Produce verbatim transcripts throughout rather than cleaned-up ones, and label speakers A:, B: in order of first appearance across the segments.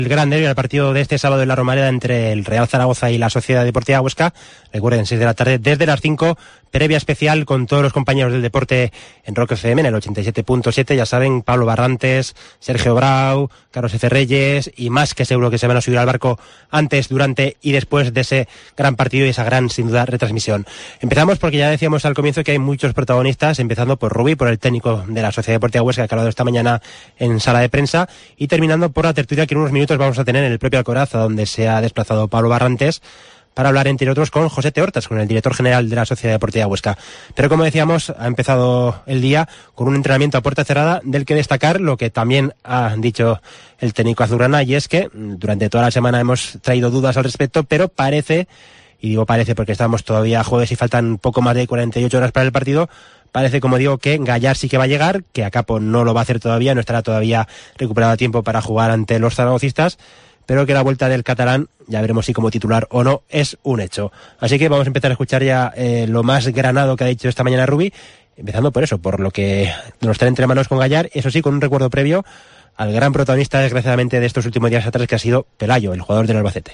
A: El gran derbi, el partido de este sábado en la Romareda entre el Real Zaragoza y la Sociedad Deportiva Huesca. Recuerden, seis de la tarde, desde las cinco, previa especial con todos los compañeros del deporte en Rock F M, en el ochenta y siete punto siete. Ya saben, Pablo Barrantes, Sergio Brau, Carlos F. Reyes y más, que seguro que se van a subir al barco antes, durante y después de ese gran partido y esa gran, sin duda, retransmisión. Empezamos porque ya decíamos al comienzo que hay muchos protagonistas, empezando por Rubi, por el técnico de la Sociedad Deportiva Huesca, que ha hablado esta mañana en sala de prensa, y terminando por la tertulia que en unos minutos vamos a tener en el propio Alcoraz, donde se ha desplazado Pablo Barrantes, para hablar, entre otros, con José Hortas, con el director general de la Sociedad Deportiva Huesca. Pero, como decíamos, ha empezado el día con un entrenamiento a puerta cerrada, del que destacar lo que también ha dicho el técnico azulgrana, y es que durante toda la semana hemos traído dudas al respecto, pero parece, y digo parece porque estamos todavía a jueves y faltan poco más de cuarenta y ocho horas para el partido, parece, como digo, que Gallar sí que va a llegar, que a Capo no lo va a hacer todavía, no estará todavía recuperado a tiempo para jugar ante los zaragocistas, pero que la vuelta del catalán, ya veremos si como titular o no, es un hecho. Así que vamos a empezar a escuchar ya eh, lo más granado que ha dicho esta mañana Rubi, empezando por eso, por lo que nos trae entre manos con Gallar, eso sí, con un recuerdo previo al gran protagonista, desgraciadamente, de estos últimos días atrás, que ha sido Pelayo, el jugador del Albacete.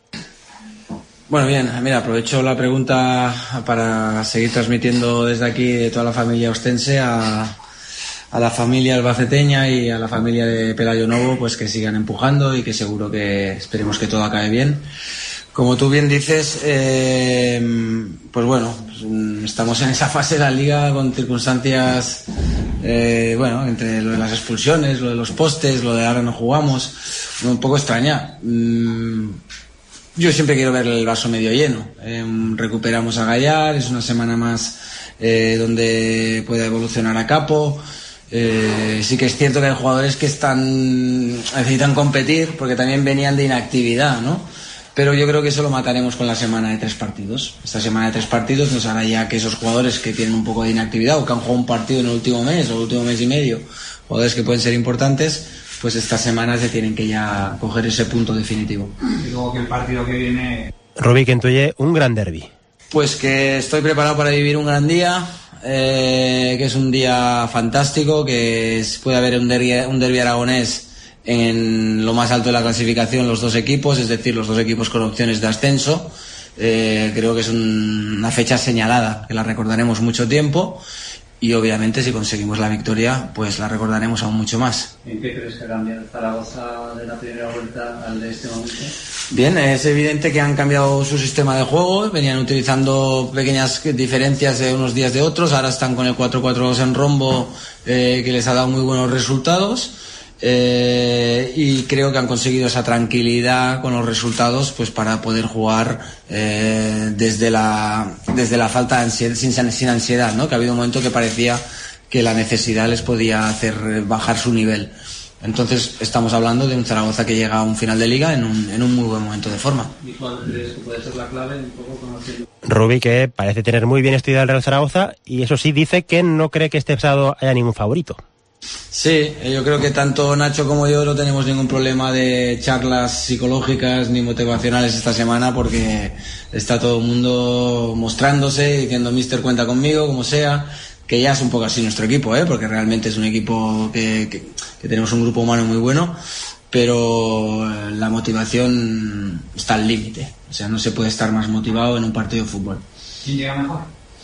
B: Bueno, bien, mira, aprovecho la pregunta para seguir transmitiendo desde aquí, de toda la familia ostense, a, a la familia albaceteña y a la familia de Pelayo Novo, pues que sigan empujando y que seguro que esperemos que todo acabe bien. Como tú bien dices, eh, pues bueno, pues estamos en esa fase de la liga con circunstancias, eh, bueno, entre lo de las expulsiones, lo de los postes, lo de ahora no jugamos, un poco extraña. Mm, Yo siempre quiero ver el vaso medio lleno. Eh, recuperamos a Gallar, es una semana más eh, donde pueda evolucionar a Capo. Eh, sí que es cierto que hay jugadores que están necesitan competir porque también venían de inactividad, ¿no? Pero yo creo que eso lo mataremos con la semana de tres partidos. Esta semana de tres partidos nos hará ya que esos jugadores que tienen un poco de inactividad o que han jugado un partido en el último mes o el último mes y medio, jugadores que pueden ser importantes, pues estas semanas se tienen que ya coger ese punto definitivo.
C: Y luego que el partido que viene...
A: Rubi, que intuye un gran derbi.
B: Pues que estoy preparado para vivir un gran día, eh, que es un día fantástico, que es, puede haber un derbi, un derbi aragonés en lo más alto de la clasificación, los dos equipos, es decir, los dos equipos con opciones de ascenso. Eh, creo que es un, una fecha señalada, que la recordaremos mucho tiempo. Y obviamente si conseguimos la victoria, pues la recordaremos aún mucho más.
C: ¿En qué crees que cambia el Zaragoza de la primera vuelta al de este momento?
B: Bien, es evidente que han cambiado su sistema de juego, venían utilizando pequeñas diferencias de unos días de otros, ahora están con el cuatro cuatro dos en rombo, eh, que les ha dado muy buenos resultados. Eh, y creo que han conseguido esa tranquilidad con los resultados, pues para poder jugar eh, desde la desde la falta de ansiedad, sin, sin ansiedad, ¿no? Que ha habido un momento que parecía que la necesidad les podía hacer bajar su nivel. Entonces estamos hablando de un Zaragoza que llega a un final de liga en un, en un muy buen momento de forma.
C: ¿Y cuál crees que puede ser la clave? Un poco conociendo.
A: Rubi, que parece tener muy bien estudiado el Real Zaragoza, y eso sí, dice que no cree que este sábado haya ningún favorito.
B: Sí, yo creo que tanto Nacho como yo no tenemos ningún problema de charlas psicológicas ni motivacionales esta semana, porque está todo el mundo mostrándose, diciendo míster cuenta conmigo, como sea, que ya es un poco así nuestro equipo, ¿eh? Porque realmente es un equipo que, que, que tenemos un grupo humano muy bueno, pero la motivación está al límite, o sea, no se puede estar más motivado en un partido de fútbol.
C: ¿Quién llega mejor?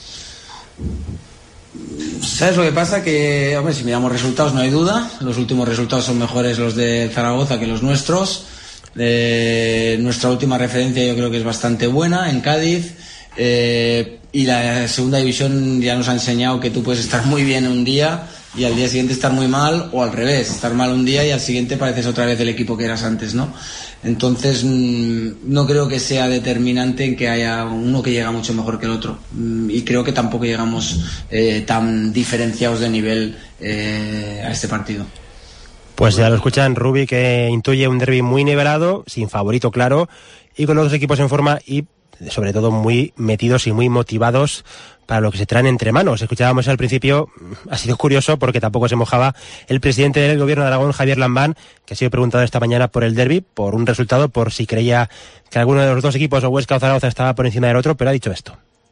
B: ¿Sabes lo que pasa? Que, hombre, si miramos resultados no hay duda, los últimos resultados son mejores los de Zaragoza que los nuestros. Eh, nuestra última referencia yo creo que es bastante buena en Cádiz, eh, y la segunda división ya nos ha enseñado que tú puedes estar muy bien un día y al día siguiente estar muy mal, o al revés, estar mal un día y al siguiente pareces otra vez el equipo que eras antes, ¿no? Entonces no creo que sea determinante en que haya uno que llega mucho mejor que el otro, y creo que tampoco llegamos eh, tan diferenciados de nivel eh, a este partido.
A: Pues ya lo escuchan, Rubi, que intuye un derbi muy nivelado, sin favorito claro, y con los dos equipos en forma y sobre todo muy metidos y muy motivados para lo que se traen entre manos. Escuchábamos al principio, ha sido curioso porque tampoco se mojaba el presidente del Gobierno de Aragón, Javier Lambán, que ha sido preguntado esta mañana por el derbi, por un resultado, por si creía que alguno de los dos equipos, o Huesca o Zaragoza, estaba por encima del otro, pero ha dicho esto.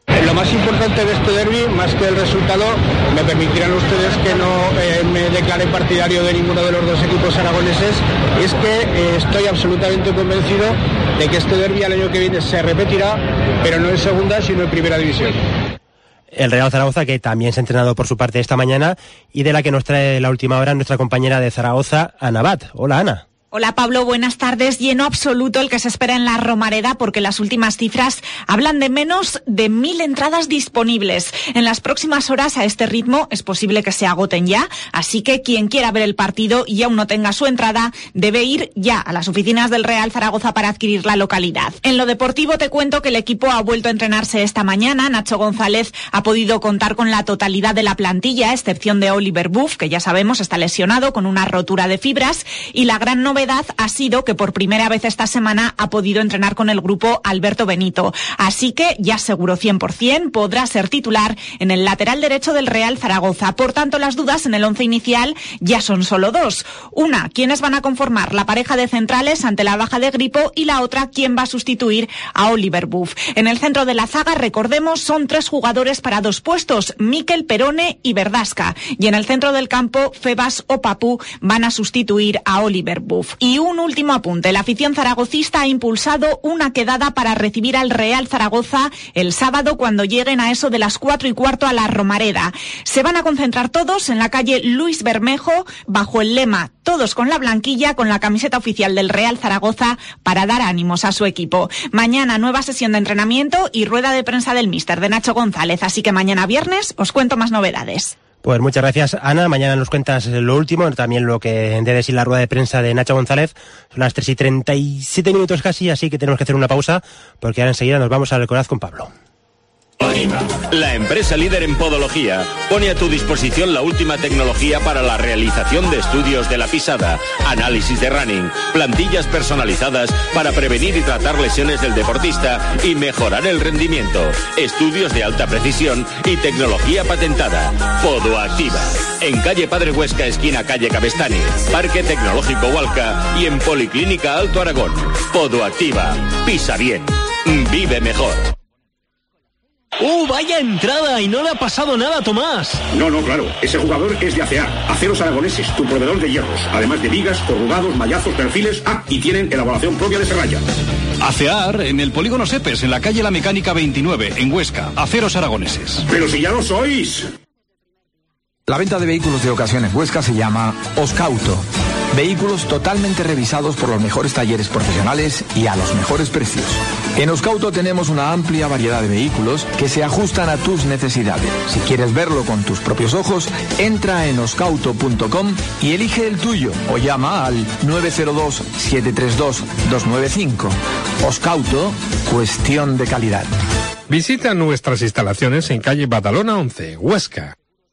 D: Lo más importante de este derbi, más que el resultado, me permitirán ustedes que no eh, me declare partidario de ninguno de los dos equipos aragoneses, es que eh, estoy absolutamente convencido de que este derbi al año que viene se repetirá, pero no en segunda, sino en primera división.
A: El Real Zaragoza, que también se ha entrenado por su parte esta mañana y de la que nos trae la última hora nuestra compañera de Zaragoza, Ana Abad. Hola, Ana.
E: Hola Pablo, buenas tardes. Lleno absoluto el que se espera en la Romareda porque las últimas cifras hablan de menos de mil entradas disponibles. En las próximas horas a este ritmo es posible que se agoten ya, así que quien quiera ver el partido y aún no tenga su entrada debe ir ya a las oficinas del Real Zaragoza para adquirir la localidad. En lo deportivo te cuento que el equipo ha vuelto a entrenarse esta mañana. Nacho González ha podido contar con la totalidad de la plantilla, a excepción de Oliver Buff, que ya sabemos está lesionado con una rotura de fibras, y la gran novedad ha sido que por primera vez esta semana ha podido entrenar con el grupo Alberto Benito. Así que ya seguro cien por ciento podrá ser titular en el lateral derecho del Real Zaragoza. Por tanto, las dudas en el once inicial ya son solo dos. Una, ¿quiénes van a conformar la pareja de centrales ante la baja de Gripo? Y la otra, ¿quién va a sustituir a Oliver Buff? En el centro de la zaga, recordemos, son tres jugadores para dos puestos, Mikel, Perone y Verdasca. Y en el centro del campo, Febas o Papú van a sustituir a Oliver Buff. Y un último apunte, la afición zaragocista ha impulsado una quedada para recibir al Real Zaragoza el sábado cuando lleguen a eso de las cuatro y cuarto a la Romareda. Se van a concentrar todos en la calle Luis Bermejo bajo el lema "Todos con la blanquilla", con la camiseta oficial del Real Zaragoza para dar ánimos a su equipo. Mañana nueva sesión de entrenamiento y rueda de prensa del míster de Nacho González, así que mañana viernes os cuento más novedades.
A: Pues muchas gracias, Ana. Mañana nos cuentas lo último, también lo que debe decir la rueda de prensa de Nacho González. Son las tres y treinta y siete minutos casi, así que tenemos que hacer una pausa, porque ahora enseguida nos vamos al Alcoraz con Pablo.
F: La empresa líder en podología pone a tu disposición la última tecnología para la realización de estudios de la pisada, análisis de running, plantillas personalizadas para prevenir y tratar lesiones del deportista y mejorar el rendimiento, estudios de alta precisión y tecnología patentada. Podoactiva. En calle Padre Huesca, esquina calle Cabestany, Parque Tecnológico Hualca y en Policlínica Alto Aragón. Podoactiva. Pisa bien. Vive mejor.
G: ¡Uh, vaya entrada! Y no le ha pasado nada a Tomás.
H: No, no, claro. Ese jugador es de A C A. Aceros Aragoneses, tu proveedor de hierros. Además de vigas, corrugados, mallazos, perfiles. Ah, y tienen elaboración propia de serralla.
I: ACEAR en el polígono Sepes, en la calle La Mecánica veintinueve, en Huesca. Aceros Aragoneses.
H: ¡Pero si ya lo sois!
J: La venta de vehículos de ocasión en Huesca se llama Oscauto. Vehículos totalmente revisados por los mejores talleres profesionales y a los mejores precios. En Oscauto tenemos una amplia variedad de vehículos que se ajustan a tus necesidades. Si quieres verlo con tus propios ojos, entra en oscauto punto com y elige el tuyo o llama al nueve cero dos, siete tres dos, dos nueve cinco. Oscauto, cuestión de calidad.
K: Visita nuestras instalaciones en calle Badalona once, Huesca.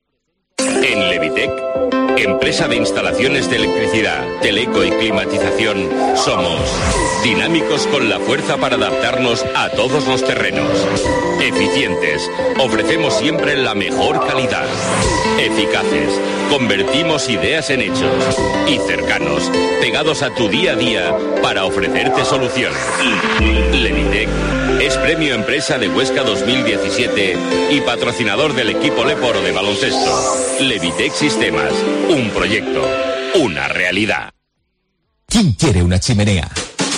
F: En Levitec, empresa de instalaciones de electricidad, teleco y climatización, somos dinámicos con la fuerza para adaptarnos a todos los terrenos. Eficientes, ofrecemos siempre la mejor calidad. Eficaces, convertimos ideas en hechos. Y cercanos, pegados a tu día a día para ofrecerte soluciones. Levitec es premio Empresa de Huesca dos mil diecisiete y patrocinador del equipo Leporo de baloncesto. Levitec Sistemas, un proyecto, una realidad.
L: ¿Quién quiere una chimenea?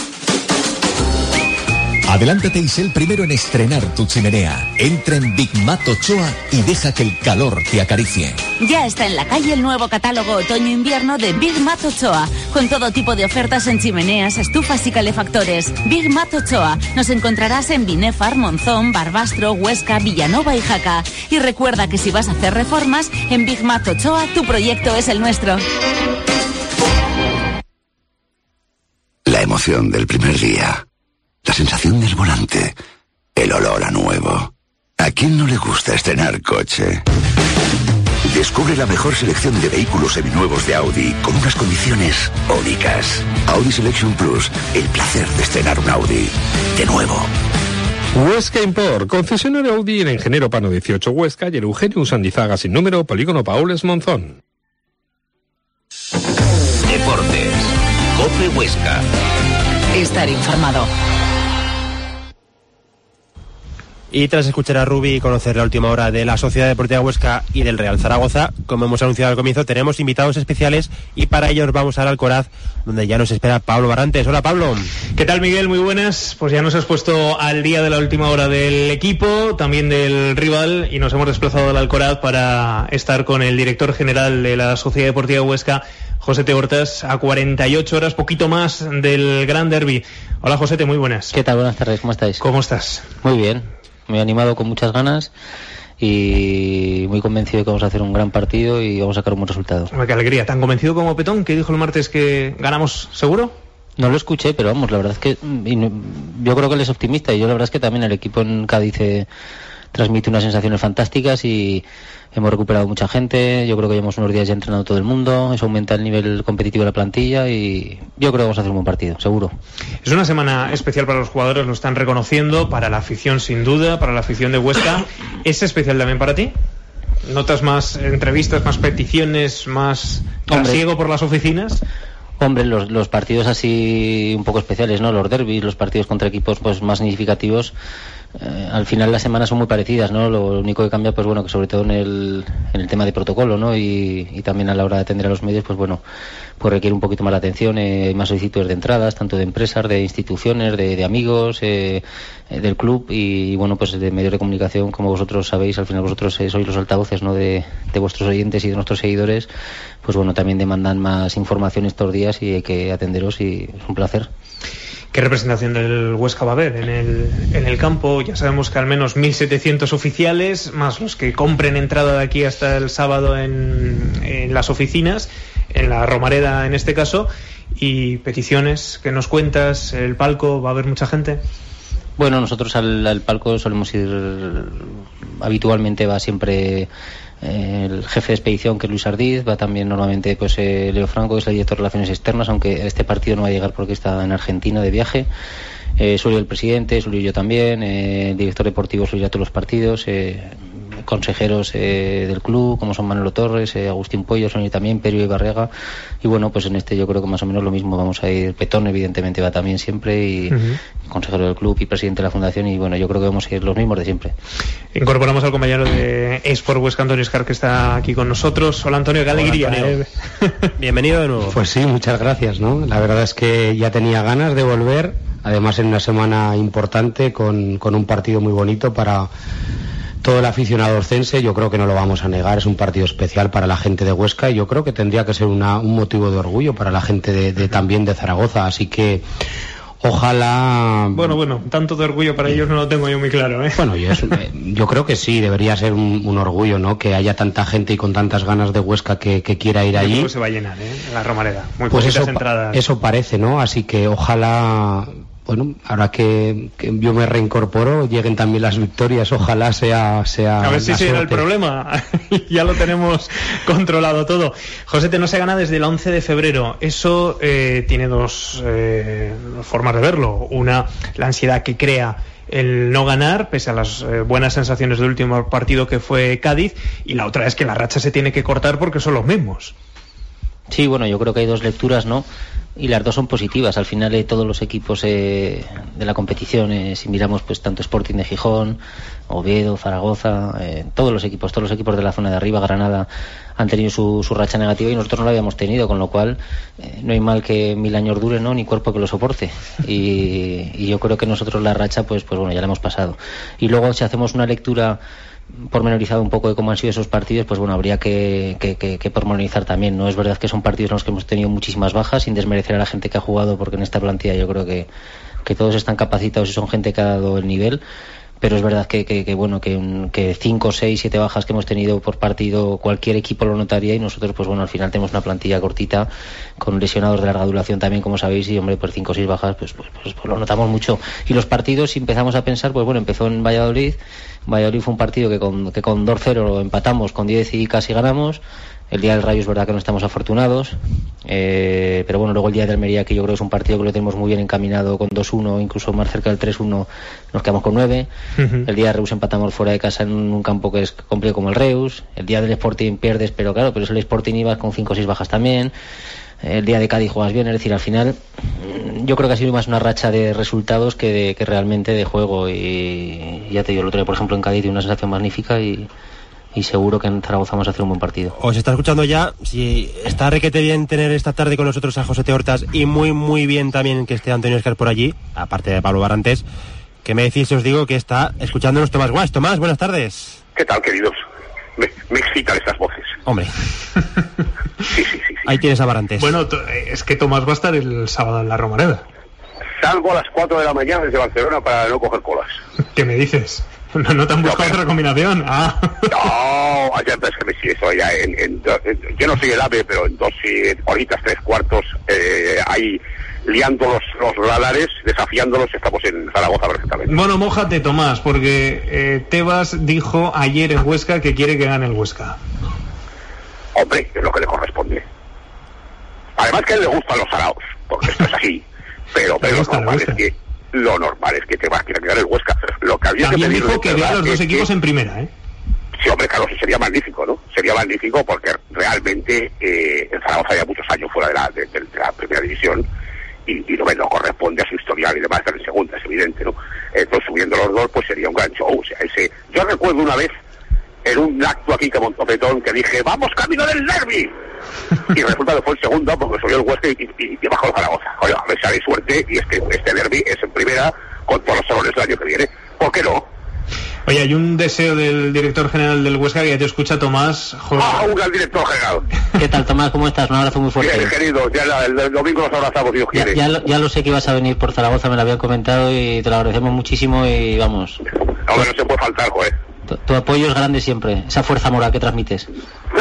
L: Adelántate y sé el primero en estrenar tu chimenea. Entra en Big Mat Ochoa y deja que el calor te acaricie.
M: Ya está en la calle el nuevo catálogo otoño-invierno de Big Mat Ochoa, con todo tipo de ofertas en chimeneas, estufas y calefactores. Big Mat Ochoa. Nos encontrarás en Binefar, Monzón, Barbastro, Huesca, Villanova y Jaca. Y recuerda que si vas a hacer reformas, en Big Mat Ochoa tu proyecto es el nuestro.
N: La emoción del primer día. La sensación del volante, el olor a nuevo. ¿A quién no le gusta estrenar coche? Descubre la mejor selección de vehículos seminuevos de Audi con unas condiciones únicas. Audi Selection Plus, el placer de estrenar un Audi de nuevo.
K: Huesca Import, concesionario Audi en Ingeniero Pano dieciocho Huesca y el Eugenio Sandizaga sin número, Polígono Paules Monzón.
O: Deportes, COPE Huesca.
M: Estar informado.
A: Y tras escuchar a Rubi y conocer la última hora de la Sociedad Deportiva Huesca y del Real Zaragoza, como hemos anunciado al comienzo, tenemos invitados especiales y para ello nos vamos al Alcoraz, donde ya nos espera Pablo Barrantes. Hola, Pablo.
P: ¿Qué tal, Miguel? Muy buenas. Pues ya nos has puesto al día de la última hora del equipo, también del rival, y nos hemos desplazado al Alcoraz para estar con el director general de la Sociedad Deportiva Huesca, Josete Hortas, a cuarenta y ocho horas, poquito más del Gran Derbi. Hola, Josete, muy buenas.
Q: ¿Qué tal? Buenas tardes, ¿cómo estáis?
P: ¿Cómo estás?
Q: Muy bien. Muy animado, con muchas ganas y muy convencido de que vamos a hacer un gran partido y vamos a sacar un buen resultado.
P: Qué alegría. ¿Tan convencido como Petón, que dijo el martes que ganamos seguro?
Q: No lo escuché, pero vamos, la verdad es que yo creo que él es optimista y yo la verdad es que también el equipo en Cádiz eh, transmite unas sensaciones fantásticas y hemos recuperado mucha gente. Yo creo que llevamos unos días ya entrenando todo el mundo, eso aumenta el nivel competitivo de la plantilla y yo creo que vamos a hacer un buen partido, seguro.
P: Es una semana especial para los jugadores, lo están reconociendo, para la afición sin duda, para la afición de Huesca. ¿Es especial también para ti? ¿Notas más entrevistas, más peticiones, más trasiego por las oficinas?
Q: Hombre, los, los partidos así un poco especiales, ¿no? Los derbis, los partidos contra equipos pues más significativos. Eh, al final las semanas son muy parecidas, ¿no? Lo único que cambia, pues bueno, que sobre todo en el, en el tema de protocolo, ¿no? Y, y también a la hora de atender a los medios, pues bueno, pues requiere un poquito más la atención, eh, hay más solicitudes de entradas, tanto de empresas, de instituciones, de, de amigos, eh, eh, del club y, y bueno, pues de medios de comunicación, como vosotros sabéis, al final vosotros eh, sois los altavoces, ¿no? De, de vuestros oyentes y de nuestros seguidores, pues bueno, también demandan más información estos días y hay que atenderos y es un placer.
P: ¿Qué representación del Huesca va a haber en el, en el campo? Ya sabemos que al menos mil setecientos oficiales, más los que compren entrada de aquí hasta el sábado en, en las oficinas, en la Romareda en este caso, y peticiones, ¿qué nos cuentas? ¿El palco? ¿Va a haber mucha gente?
Q: Bueno, nosotros al, al palco solemos ir, habitualmente va siempre el jefe de expedición, que es Luis Ardiz, va también normalmente pues eh, Leo Franco, que es el director de Relaciones Externas, aunque este partido no va a llegar porque está en Argentina de viaje. Eh, suele el presidente, suele yo también, eh, el director deportivo suele ir a todos los partidos, eh, consejeros eh, del club, como son Manolo Torres, eh, Agustín Puello, son también, Perio y Barrega, y bueno, pues en este yo creo que más o menos lo mismo, vamos a ir, Petón evidentemente va también siempre, y uh-huh. consejero del club y presidente de la fundación, y bueno, yo creo que vamos a ir los mismos de siempre.
P: Incorporamos al compañero de Esport Huesca, Antonio Escar, que está aquí con nosotros. Hola, Antonio, qué alegría.
A: Hola, Antonio. Bienvenido de nuevo.
R: Pues sí, muchas gracias, ¿no? La verdad es que ya tenía ganas de volver, además en una semana importante con, con un partido muy bonito para todo el aficionado oscense. Yo creo que no lo vamos a negar, es un partido especial para la gente de Huesca y yo creo que tendría que ser una, un motivo de orgullo para la gente de, de también de Zaragoza, así que ojalá...
P: Bueno, bueno, tanto de orgullo para ellos no lo tengo yo muy claro, ¿eh?
R: Bueno, yo, yo creo que sí, debería ser un, un orgullo, ¿no? Que haya tanta gente y con tantas ganas de Huesca que, que quiera ir allí.
P: Pues se va a llenar, ¿eh? La Romareda. Muy
R: pues
P: poquitas
R: eso,
P: entradas.
R: Eso parece, ¿no? Así que ojalá... Bueno, ahora que, que yo me reincorporo, lleguen también las victorias, ojalá sea... sea
P: a ver si ese era el problema, ya lo tenemos controlado todo. Josete, no se gana desde el once de febrero, eso eh, tiene dos eh, formas de verlo. Una, la ansiedad que crea el no ganar, pese a las eh, buenas sensaciones del último partido que fue Cádiz, y la otra es que la racha se tiene que cortar porque son los mismos.
Q: Sí, bueno, yo creo que hay dos lecturas, ¿no? Y las dos son positivas. Al final eh, todos los equipos eh, de la competición, eh, si miramos pues tanto Sporting de Gijón, Oviedo, Zaragoza, eh, todos los equipos, todos los equipos de la zona de arriba, Granada, han tenido su, su racha negativa y nosotros no la habíamos tenido, con lo cual eh, no hay mal que mil años dure, ¿no? Ni cuerpo que lo soporte. Y, y yo creo que nosotros la racha, pues, pues bueno, ya la hemos pasado. Y luego si hacemos una lectura pormenorizado un poco de cómo han sido esos partidos, pues bueno, habría que, que, que, que pormenorizar también, ¿no? Es verdad que son partidos en los que hemos tenido muchísimas bajas, sin desmerecer a la gente que ha jugado, porque en esta plantilla yo creo que, que todos están capacitados y son gente que ha dado el nivel, pero es verdad que, que, que bueno, que, que cinco, seis, siete bajas que hemos tenido por partido, cualquier equipo lo notaría, y nosotros pues bueno, al final tenemos una plantilla cortita, con lesionados de larga duración también, como sabéis, y hombre, por cinco o seis bajas, pues, pues, pues, pues lo notamos mucho. Y los partidos, si empezamos a pensar, pues bueno, empezó en Valladolid, Valladolid fue un partido que con, que con dos cero lo empatamos, con diez y casi ganamos. El día del Rayo es verdad que no estamos afortunados, eh, pero bueno, luego el día de Almería, que yo creo que es un partido que lo tenemos muy bien encaminado, con dos uno, incluso más cerca del tres uno, nos quedamos con nueve. Uh-huh. El día de Reus empatamos fuera de casa en un campo que es complejo como el Reus. El día del Sporting pierdes, pero claro, pero es el Sporting, ibas con cinco o seis bajas también. el día de Cádiz juegas bien, es decir, al final yo creo que ha sido más una racha de resultados que, de, que realmente de juego, y ya te digo, el otro día por ejemplo en Cádiz dio una sensación magnífica y, y seguro que en Zaragoza vamos a hacer un buen partido.
A: Os está escuchando ya, si está requete bien tener esta tarde con nosotros a Josete Hortas, y muy muy bien también que esté Antonio Escar por allí, aparte de Pablo Barrantes. ¿Qué me decís? Os digo que está escuchándonos Tomás Guas. Tomás, buenas tardes.
H: ¿Qué tal, queridos? Me, me excitan estas voces.
A: Hombre.
H: Sí, sí, sí, sí.
A: Ahí tienes a Barrantes.
P: Bueno, es que Tomás va a estar el sábado en la Romareda.
H: Salgo a las cuatro de la mañana desde Barcelona para no coger colas.
P: ¿Qué me dices? ¿No, no te han buscado no, otra combinación? Ah.
H: No, ayer es que me sí, eso ya en, en, en, yo no soy el AVE, pero en dos horitas, tres cuartos, eh, ahí liando los, los radares, desafiándolos, estamos en Zaragoza perfectamente.
P: Bueno, mójate, Tomás, porque eh, Tebas dijo ayer en Huesca que quiere que gane el Huesca.
H: Hombre, es lo que le corresponde. Además que a él le gustan los araos, porque esto es así. Pero, pero
P: gusta,
H: lo normal es que lo normal es que Tebas quiera que gane el Huesca. Lo que había
P: También
H: que
P: dijo que vea a los dos equipos que... en primera, ¿eh?
H: Sí, hombre, claro, eso sería magnífico, ¿no? Sería magnífico porque realmente eh, en Zaragoza ya muchos años fuera de la, de, de, de la primera división. Y, y no, no corresponde a su historial y demás, estar en segunda, es evidente, ¿no? Entonces, subiendo los dos, pues sería un gran show. O sea, ese... Yo recuerdo una vez, en un acto aquí que montó Petón, que dije, ¡vamos, camino del derbi! Y resulta que fue el segundo, porque subió el Huesca y, y, y bajó el Zaragoza. Oye, a ver si haré suerte, y es que este derbi es en primera, con todos los salones del año que viene. ¿Por qué no?
P: Oye, hay un deseo del director general del Huesca que ya te escucha, Tomás. Joder.
H: ¡Ah, un gran director general!
Q: ¿Qué tal, Tomás? ¿Cómo estás? Un abrazo muy fuerte.
H: Bien, querido, ya el, el domingo nos abrazamos, Dios quiere.
Q: Ya, ya, lo, ya lo sé que ibas a venir por Zaragoza, me lo habían comentado y te lo agradecemos muchísimo y vamos.
H: No, no se puede faltar, joder.
Q: Tu, tu apoyo es grande siempre, esa fuerza moral que transmites.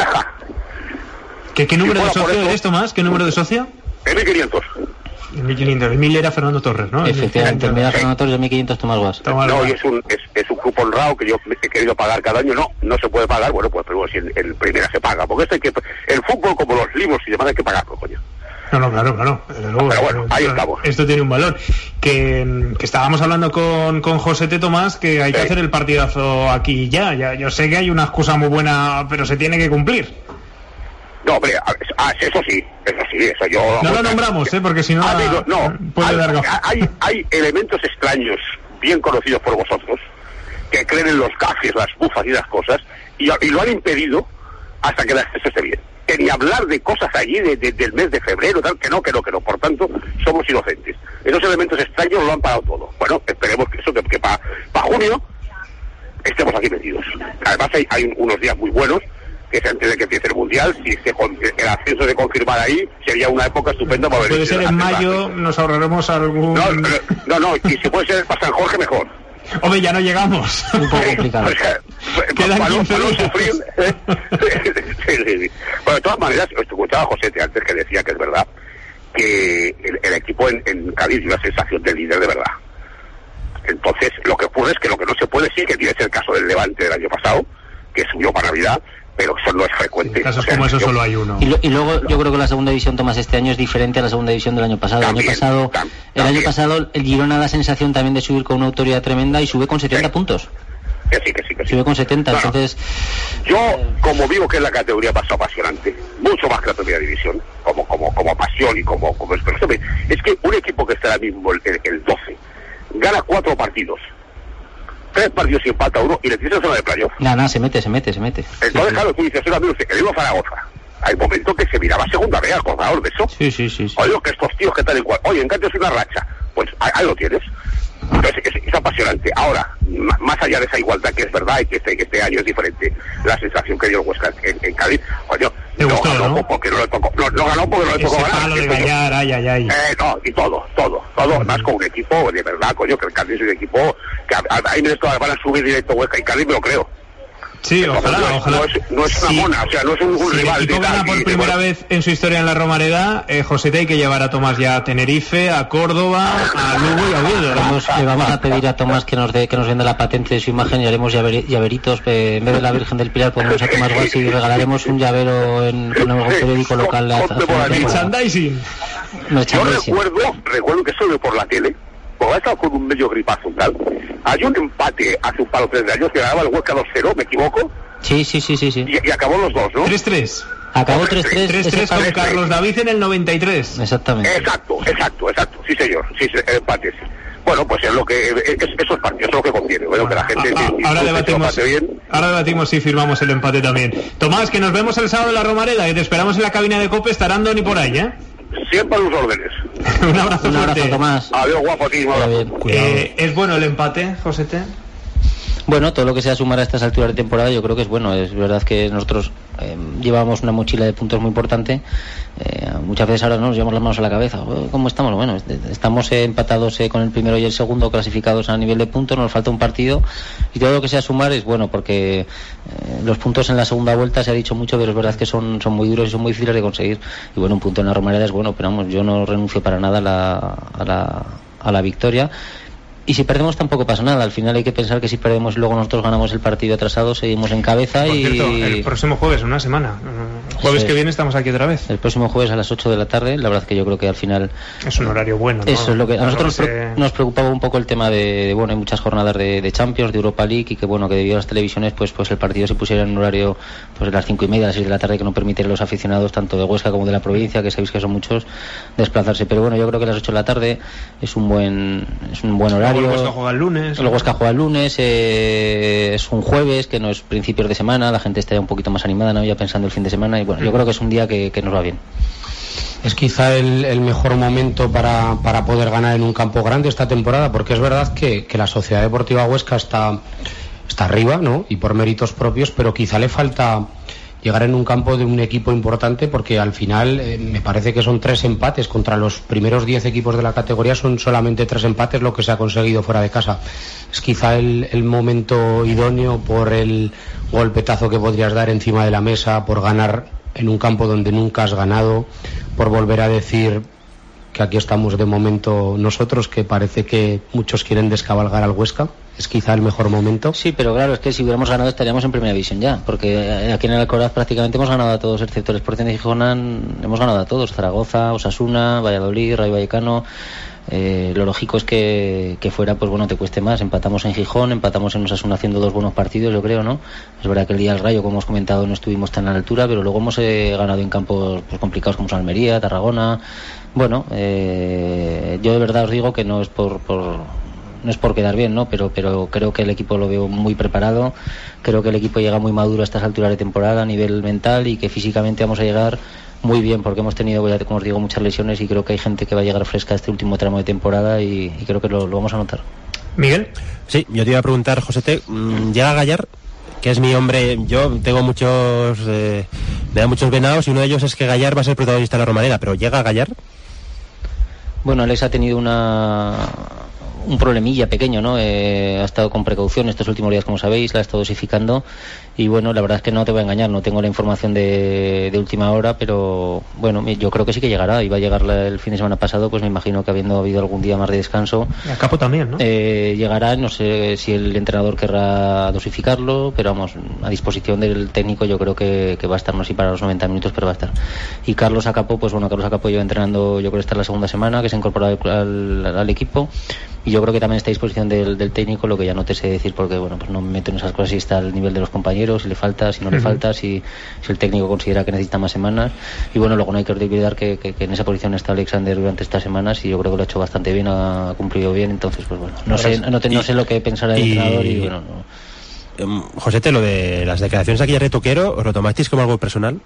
P: ¿Qué, qué número de socio eres, Tomás? ¿Qué número de socio?
H: En mil quinientos.
P: En mil quinientos. En mil era Fernando Torres, ¿no?
Q: Efectivamente, en mil era Fernando Torres y en mil quinientos Tomás Guas.
H: No, y es un, es, es un cupo honrado que yo he querido pagar cada año. No, no se puede pagar. Bueno, pues pero si en, en primera se paga. Porque esto hay que, el fútbol, como los libros y demás, hay que pagarlo, coño.
P: No, no, claro, claro. Luego,
H: pero bueno, ahí estamos.
P: Esto tiene un valor. Que, que estábamos hablando con, con Josete, Tomás, que hay que sí. hacer el partidazo aquí ya. ya. Yo sé que hay una excusa muy buena, pero se tiene que cumplir.
H: No, hombre, ah, eso sí, eso sí, eso yo...
P: No lo nombramos, ¿eh? Porque si no...
H: Amigo, no,
P: puede
H: hay,
P: dar
H: hay, hay elementos extraños, bien conocidos por vosotros, que creen en los gafes, las bufas y las cosas, y, y lo han impedido hasta que la acceso esté bien. Que ni hablar de cosas allí de, de, del mes de febrero, tal, que no, que no, que no. Por tanto, somos inocentes. Esos elementos extraños lo han parado todo. Bueno, esperemos que eso, que, que para pa junio estemos aquí metidos. Además hay, hay unos días muy buenos, que es antes de que empiece el Mundial. Si se, el ascenso se confirmara ahí, sería una época estupenda para ver.
P: Puede ser en mayo, nos ahorraremos algún...
H: No, no, no, y si puede ser para San Jorge, mejor.
P: Hombre, ya no llegamos.
Q: Un poco complicado.
P: Quedan quince
H: para no sufrir. ¿eh? Sí, sí, sí. Bueno, de todas maneras, escuchaba a Josete antes que decía que es verdad que el, el equipo en, en Cádiz dio la sensación de líder de verdad. Entonces, lo que ocurre es que lo que no se puede decir, que tiene que ser el caso del Levante del año pasado, que subió para Navidad, pero eso no es frecuente.
P: En casos
H: o sea,
P: como eso
H: yo,
P: solo hay uno.
Q: Y, lo, y luego yo creo que la segunda división, Tomás, este año es diferente a la segunda división del año pasado.
H: También,
Q: el año pasado,
H: tam,
Q: el
H: también.
Q: año pasado el Girona da la sensación también de subir con una autoridad tremenda y sube con setenta
H: sí.
Q: puntos.
H: Que sí, que sí, que sí.
Q: Sube con setenta,
H: no,
Q: entonces...
H: Yo, como vivo que es la categoría más apasionante, mucho más que la primera división, como como como pasión y como... como es, es que un equipo que está ahora mismo el, el doce, gana cuatro partidos, tres partidos y empata uno, y le tienes zona de playoff.
Q: Nada, nada, se mete, se mete, se mete.
H: Entonces, sí, claro, tú dices, oiga, mire usted, que digo Zaragoza. Hay momentos que se miraba segunda vez, acordados de eso.
Q: Sí, sí, sí. sí.
H: Oye, que estos tíos que tal y cual. Oye, en cambio es una racha. Pues ahí lo tienes. Entonces es, es apasionante. Ahora, más allá de esa igualdad que es verdad y que este, que este año es diferente, la sensación que dio el Huesca en, en Cádiz, coño,
P: no
H: gustó,
P: ganó
H: ¿no? porque no le tocó, no, no ganó porque no le tocó
P: Ese
H: ganar.
P: Palo de Gallar, ay, ay, ay.
H: Eh, no, y todo, todo, todo, además con un equipo de verdad, coño, que el Cádiz es un equipo que ahí me van a subir directo Huesca y Cádiz, me lo creo.
P: Sí,
H: Entonces,
P: ojalá,
H: no es,
P: ojalá.
H: No es, no es una
P: sí.
H: mona, o sea, no es un, un
P: si
H: rival.
P: Si el equipo gana por primera de... vez en su historia en la Romareda, eh, José, te hay que llevar a Tomás ya a Tenerife, a Córdoba, a Lugo y a Oviedo.
Q: Vamos, le vamos a pedir a Tomás que nos dé, que nos venda la patente de su imagen y haremos llaver, llaveritos. Eh, en vez de la Virgen del Pilar ponemos a Tomás Guas y regalaremos un llavero en, en algún periódico local.
P: Merchandising.
H: Yo recuerdo, recuerdo que solo por la tele, porque ha estado con un medio gripazo tal, hay un empate hace un par o tres de años que ganaba el Huesca dos cero, ¿me equivoco?
Q: Sí, sí, sí, sí, sí.
H: Y, y acabó los dos, ¿no?
P: tres tres.
Q: Acabó tres tres.
P: tres tres con Carlos David en el noventa y tres.
Q: Exactamente.
H: Exacto, exacto, exacto. Sí, señor. Sí, empate. Bueno, pues es lo que... Es, esos partidos es lo que conviene. Bueno, bueno, que la gente...
P: A, a, ahora, debatimos, bien. ahora debatimos si firmamos el empate también. Tomás, que nos vemos el sábado en la Romareda y te esperamos en la cabina de COPE. Estará Andoni por ahí, ¿eh?
H: Siempre a los órdenes.
P: Un abrazo
Q: Un abrazo,
P: fuerte.
Q: Tomás.
H: Adiós, guapo, tío.
P: Eh, ¿Es bueno el empate, Josete?
Q: Bueno, todo lo que sea sumar a estas alturas de temporada yo creo que es bueno. Es verdad que nosotros eh, llevábamos una mochila de puntos muy importante. Eh, muchas veces ahora nos llevamos las manos a la cabeza. ¿Cómo estamos? Bueno, estamos eh, empatados eh, con el primero y el segundo, clasificados a nivel de puntos. Nos falta un partido y todo lo que sea sumar es bueno, porque eh, los puntos en la segunda vuelta se ha dicho mucho, pero es verdad que son, son muy duros y son muy difíciles de conseguir. Y bueno, un punto en la Romareda es bueno, pero vamos, yo no renuncio para nada a la, a la, a la victoria. Y si perdemos tampoco pasa nada. Al final hay que pensar que si perdemos y luego nosotros ganamos el partido atrasado, seguimos en cabeza.
P: Por
Q: y
P: cierto, el próximo jueves, en una semana. El jueves
Q: sí.
P: que viene estamos aquí otra vez.
Q: El próximo jueves a las ocho de la tarde. La verdad que yo creo que al final
P: es un horario bueno, ¿no?
Q: Eso es lo que a nosotros
P: que
Q: nos,
P: se...
Q: nos preocupaba un poco el tema de, de bueno, hay muchas jornadas de, de Champions, de Europa League, y que bueno, que debido a las televisiones pues pues el partido se pusiera en un horario pues de las cinco y media, a las seis de la tarde, que no permite a los aficionados tanto de Huesca como de la provincia, que sabéis que son muchos, desplazarse. Pero bueno, yo creo que a las ocho de la tarde es un buen es un buen horario.
P: Luego el Huesca juega el lunes.
Q: El Huesca juega el lunes, eh, es un jueves, que no es principios de semana, la gente está ya un poquito más animada, ¿no? Ya pensando el fin de semana, y bueno, yo creo que es un día que, que nos va bien.
R: Es quizá el, el mejor momento para, para poder ganar en un campo grande esta temporada, porque es verdad que, que la Sociedad Deportiva Huesca está, está arriba, ¿no? Y por méritos propios, pero quizá le falta llegar en un campo de un equipo importante, porque al final eh, me parece que son tres empates contra los primeros diez equipos de la categoría, son solamente tres empates lo que se ha conseguido fuera de casa. Es quizá el, el momento idóneo por el golpetazo que podrías dar encima de la mesa, por ganar en un campo donde nunca has ganado, por volver a decir que aquí estamos de momento nosotros, que parece que muchos quieren descabalgar al Huesca. Es quizá el mejor momento.
Q: Sí, pero claro, es que si hubiéramos ganado estaríamos en primera división ya, porque aquí en el Alcoraz prácticamente hemos ganado a todos, excepto el Sporting de Gijón, hemos ganado a todos: Zaragoza, Osasuna, Valladolid, Rayo Vallecano. Eh, lo lógico es que, que fuera, pues bueno, te cueste más. Empatamos en Gijón, empatamos en Osasuna haciendo dos buenos partidos, yo creo, ¿no? Es verdad que el día del Rayo, como hemos comentado, no estuvimos tan a la altura, pero luego hemos eh, ganado en campos pues, complicados como son Almería, Tarragona. Bueno, eh, yo de verdad os digo que no es por... por no es por quedar bien, ¿no? Pero, pero creo que el equipo lo veo muy preparado, creo que el equipo llega muy maduro a estas alturas de temporada a nivel mental, y que físicamente vamos a llegar muy bien, porque hemos tenido, ya como os digo, muchas lesiones, y creo que hay gente que va a llegar fresca a este último tramo de temporada, y, y creo que lo, lo vamos a notar.
P: Miguel.
A: Sí, yo te iba a preguntar, Josete, ¿llega Gallar? Que es mi hombre. Yo tengo muchos eh, me da muchos venados, y uno de ellos es que Gallar va a ser protagonista de la Romareda, pero ¿llega Gallar?
Q: Bueno, Alex ha tenido una un problemilla pequeño, ¿no? Eh, ha estado con precaución estos últimos días, como sabéis, la ha estado dosificando, y bueno, la verdad es que no te voy a engañar, no tengo la información de, de última hora, pero bueno, yo creo que sí que llegará. Iba a llegar la, el fin de semana pasado, pues me imagino que habiendo habido algún día más de descanso,
P: y a Capo también, ¿no?
Q: Eh, llegará, no sé si el entrenador querrá dosificarlo, pero vamos, a disposición del técnico yo creo que, que va a estar, no sé si para los noventa minutos, pero va a estar. Y Carlos Acapo, pues bueno, Carlos Acapo lleva entrenando, yo creo que esta es la segunda semana que se ha incorporado al, al, al equipo, y yo creo que también está a disposición del, del técnico, lo que ya no te sé decir, porque bueno, pues no me meto en esas cosas si está al nivel de los compañeros, si le falta, si no le uh-huh. falta, si, si el técnico considera que necesita más semanas. Y bueno, luego no hay que olvidar que, que, que en esa posición está Alexander durante estas semanas, y yo creo que lo ha hecho bastante bien, ha cumplido bien. Entonces pues bueno, no sé no, te, no sé lo que pensará el y, entrenador, y bueno, no.
A: Josete, lo de las declaraciones aquí de Toquero, ¿os lo tomasteis como algo personal?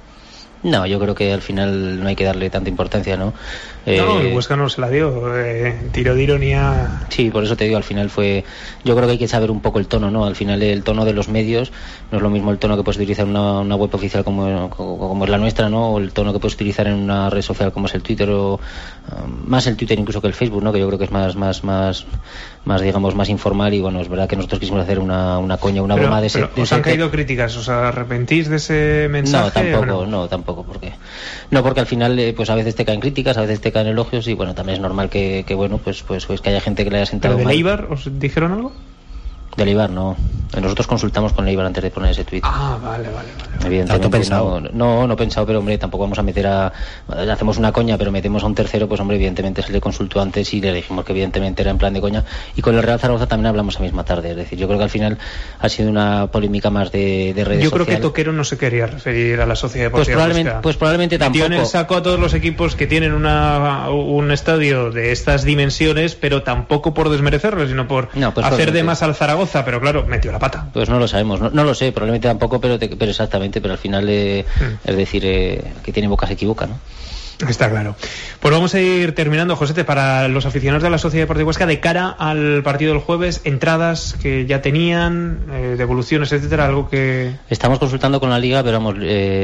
Q: No, yo creo que al final no hay que darle tanta importancia, ¿no?
P: Eh, no, el Huesca no se la dio, eh, tiro de ironía.
Q: Sí, por eso te digo, al final fue... Yo creo que hay que saber un poco el tono, ¿no? Al final el tono de los medios no es lo mismo el tono que puedes utilizar en una, una web oficial como, como, como es la nuestra, ¿no? O el tono que puedes utilizar en una red social como es el Twitter, o um, más el Twitter incluso que el Facebook, ¿no? Que yo creo que es más, más, más, más digamos, más informal, y bueno, es verdad que nosotros quisimos hacer una, una coña, una
P: pero,
Q: broma de ese...
P: Pero,
Q: de
P: ¿os
Q: ese
P: han caído críticas? ¿Os arrepentís de ese mensaje?
Q: No, tampoco,
P: no?
Q: no, tampoco, porque... No, porque al final, eh, pues a veces te caen críticas, a veces te caen elogios, y bueno, también es normal que, que bueno, pues, pues, pues que haya gente que le haya sentado
P: ¿Pero de
Q: mal.
P: Eibar os dijeron algo?
Q: Del Eibar, no. Nosotros consultamos con el Eibar antes de poner ese tuit.
P: Ah, vale, vale, vale.
Q: Evidentemente pensado. No, no, no pensado, pero hombre, tampoco vamos a meter a... Hacemos una coña, pero metemos a un tercero, pues hombre, evidentemente se le consultó antes y le dijimos que evidentemente era en plan de coña. Y con el Real Zaragoza también hablamos a misma tarde. Es decir, yo creo que al final ha sido una polémica más de, de redes
P: Yo creo
Q: sociales.
P: que Toquero no se quería referir a la Sociedad Deportiva.
Q: Pues probablemente,
P: Huesca.
Q: pues probablemente tampoco.
P: Metió en el saco a todos los equipos que tienen una, un estadio de estas dimensiones, pero tampoco por desmerecerlo, sino por
Q: no, pues
P: hacer de más al Zaragoza, pero claro, metió la pata.
Q: Pues no lo sabemos, no, no lo sé, probablemente tampoco, pero, te, pero exactamente, pero al final, eh, mm. es decir, eh, que tiene boca se equivoca, ¿no?
P: Está claro. Pues vamos a ir terminando, Josete, para los aficionados de la Sociedad Deportiva Huesca, de cara al partido del jueves, entradas que ya tenían, eh, devoluciones, etcétera, algo que...
Q: Estamos consultando con la Liga, pero vamos,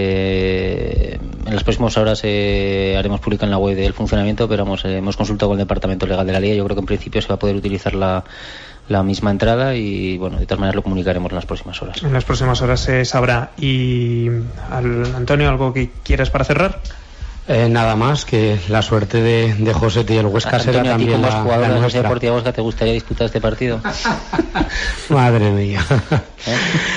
Q: eh, en las próximas horas eh, haremos pública en la web el funcionamiento, pero vamos, eh, hemos consultado con el Departamento Legal de la Liga, yo creo que en principio se va a poder utilizar la... la misma entrada y bueno, de todas maneras lo comunicaremos en las próximas horas.
P: En las próximas horas se sabrá. Y al, Antonio, ¿algo que quieras para cerrar?
R: Eh, nada más, que la suerte de, de José y el Huesca
Q: Antonio,
R: será también
Q: como
R: la,
Q: jugador
R: la
Q: de la
R: nuestra.
Q: Sociedad Deportiva Huesca, ¿te gustaría disputar este partido?
R: Madre mía.
Q: ¿Eh?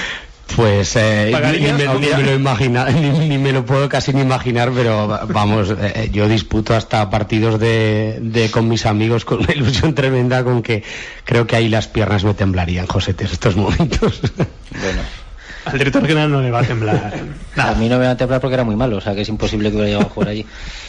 R: Pues eh, ni, ni, me, ni, me lo imagina, ni, ni me lo puedo casi ni imaginar, pero vamos, eh, yo disputo hasta partidos de, de con mis amigos con una ilusión tremenda, con que creo que ahí las piernas me temblarían, José, en estos momentos.
Q: Bueno.
P: Al director general no le va a temblar.
Q: Nada. A mí no me va a temblar porque era muy malo, o sea que es imposible que hubiera llegado a jugar allí.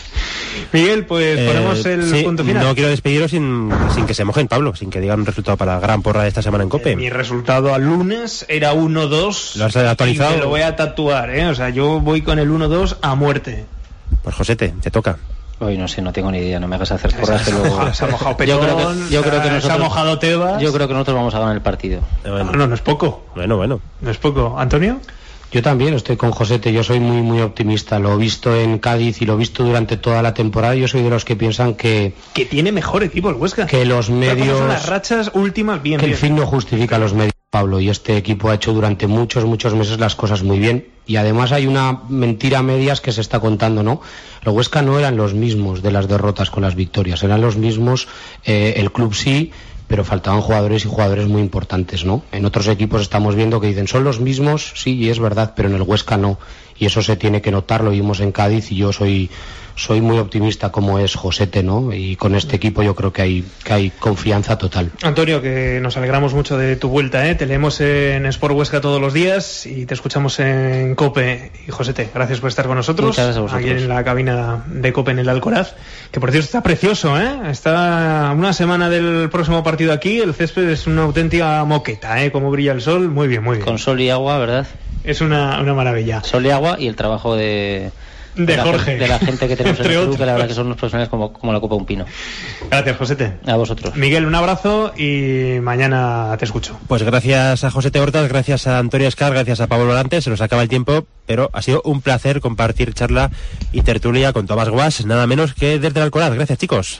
P: Miguel, pues eh, ponemos el
A: sí,
P: punto final.
A: No quiero despediros sin, sin que se mojen, Pablo, sin que digan un resultado para la gran porra de esta semana en COPE.
P: Eh, mi resultado al lunes era uno dos.
A: ¿Lo has actualizado?
P: Y me lo voy a tatuar, ¿eh? O sea, yo voy con el uno dos a muerte.
A: Pues Josete, te toca.
Q: Hoy no sé, no tengo ni idea, no me hagas hacer porras que luego...
P: Se ha mojado Petón,
Q: yo creo que, yo creo que nosotros,
P: se ha mojado Tebas.
Q: Yo creo que nosotros vamos a ganar el partido.
A: Bueno.
P: No, no es poco.
A: Bueno, bueno.
P: No es poco. ¿Antonio?
R: Yo también estoy con Josete, yo soy muy muy optimista, lo he visto en Cádiz y lo he visto durante toda la temporada, yo soy de los que piensan que...
P: Que tiene mejor equipo el Huesca.
R: Que los medios...
P: Son las rachas últimas bien,
R: Que
P: bien.
R: el fin no justifica los medios, Pablo, y este equipo ha hecho durante muchos, muchos meses las cosas muy bien, y además hay una mentira a medias que se está contando, ¿no? Los Huesca no eran los mismos de las derrotas con las victorias, eran los mismos, eh, el club sí, pero faltaban jugadores y jugadores muy importantes, ¿no? En otros equipos estamos viendo que dicen, son los mismos, sí, y es verdad, pero en el Huesca no, y eso se tiene que notar, lo vimos en Cádiz, y yo soy soy muy optimista como es Josete, ¿no? Y con este equipo yo creo que hay que hay confianza total.
P: Antonio, que nos alegramos mucho de tu vuelta, ¿eh? Te leemos en Sport Huesca todos los días y te escuchamos en COPE. Y Josete, gracias por estar con nosotros.
Q: Muchas gracias a vosotros.
P: Aquí en la cabina de COPE en el Alcoraz, que por cierto está precioso, ¿eh? Está una semana del próximo partido aquí, el césped es una auténtica moqueta, ¿eh? Como brilla el sol, muy bien, muy bien.
Q: Con sol y agua, ¿verdad?
P: Es una, una maravilla.
Q: Sol y agua y el trabajo de...
P: De,
Q: de
P: Jorge.
Q: La, de la gente que tenemos en el club,
P: otros.
Q: que la verdad que son unos profesionales como, como la copa un pino.
P: Gracias, Josete.
Q: A vosotros.
P: Miguel, un abrazo y mañana te escucho.
A: Pues gracias a Josete Hortas, gracias a Antonio Escar, gracias a Pablo Volante, se nos acaba el tiempo, pero ha sido un placer compartir charla y tertulia con Tomás Guas, nada menos que desde el Alcoraz. Gracias, chicos.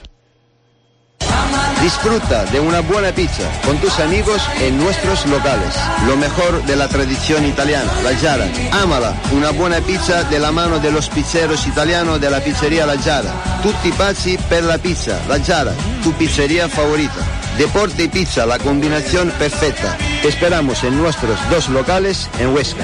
S: Disfruta de una buena pizza con tus amigos en nuestros locales. Lo mejor de la tradición italiana, la Giara. Ámala, una buena pizza de la mano de los pizzeros italianos de la pizzería La Giara. Tutti pazzi per la pizza, La Giara, tu pizzería favorita. Deporte y pizza, la combinación perfecta. Te esperamos en nuestros dos locales en Huesca.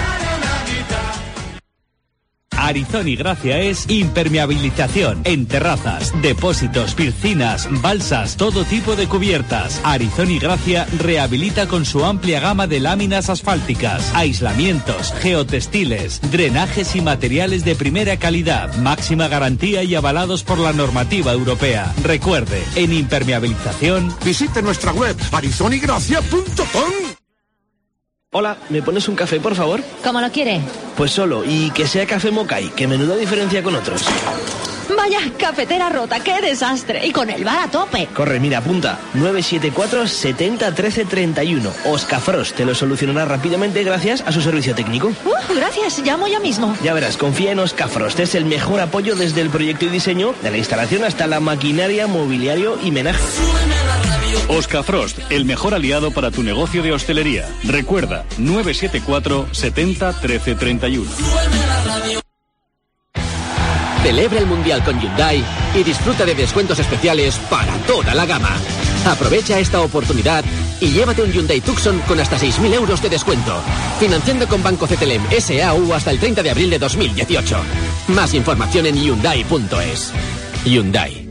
T: Arizón y Gracia es impermeabilización en terrazas, depósitos, piscinas, balsas, todo tipo de cubiertas. Arizón y Gracia rehabilita con su amplia gama de láminas asfálticas, aislamientos, geotextiles, drenajes y materiales de primera calidad, máxima garantía y avalados por la normativa europea. Recuerde, en impermeabilización,
U: visite nuestra web arizón y gracia punto com.
V: Hola, ¿me pones un café, por favor?
W: ¿Cómo lo quiere?
V: Pues solo, y que sea café Mokai, que menuda diferencia con otros.
W: Vaya, cafetera rota, qué desastre. Y con el bar a tope.
V: Corre, mira, apunta. nueve siete cuatro, setenta, trece, treinta y uno. Oscafrost te lo solucionará rápidamente gracias a su servicio técnico.
W: Uh, gracias, llamo ya mismo.
V: Ya verás, confía en Oscafrost. Es el mejor apoyo desde el proyecto y diseño, de la instalación hasta la maquinaria, mobiliario y menaje.
I: Oscafrost, el mejor aliado para tu negocio de hostelería. Recuerda, nueve siete cuatro, setenta, trece, treinta y uno.
X: Celebra el Mundial con Hyundai y disfruta de descuentos especiales para toda la gama. Aprovecha esta oportunidad y llévate un Hyundai Tucson con hasta seis mil euros de descuento. Financiando con Banco Cetelem S A U hasta el treinta de abril de dos mil dieciocho. Más información en Hyundai punto es. Hyundai.